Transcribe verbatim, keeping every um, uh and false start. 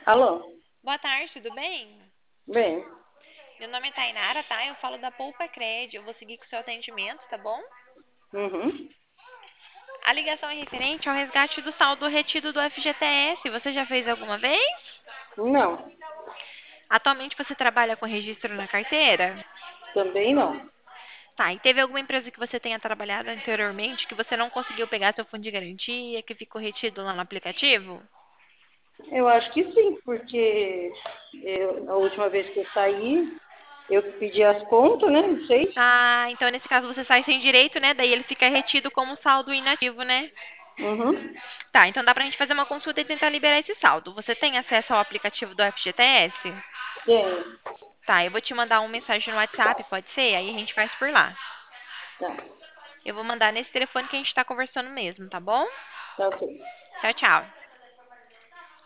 Alô? Boa tarde, tudo bem? Bem, Meu nome é Tainara, tá? Eu falo da Poupa Cred. Eu vou seguir com o seu atendimento, tá bom? uhum. A ligação é referente ao resgate do saldo retido do F G T S. Você já fez alguma vez? Não, Atualmente você trabalha com registro na carteira? também não. Tá, e teve alguma empresa que você tenha trabalhado anteriormente que você não conseguiu pegar seu fundo de garantia, que ficou retido lá no aplicativo? Eu acho que sim, porque eu, a última vez que eu saí, eu que pedi as contas, né? Não sei. Ah, então nesse caso você sai sem direito, né? Daí ele fica retido como saldo inativo, né? Uhum. Tá, então dá pra gente fazer uma consulta e tentar liberar esse saldo. Você tem acesso ao aplicativo do F G T S? Tem. Tá, eu vou te mandar uma mensagem no WhatsApp, pode ser? Aí a gente faz por lá. Tá, Eu vou mandar nesse telefone que a gente tá conversando mesmo, tá bom? tá ok. Tchau, tchau.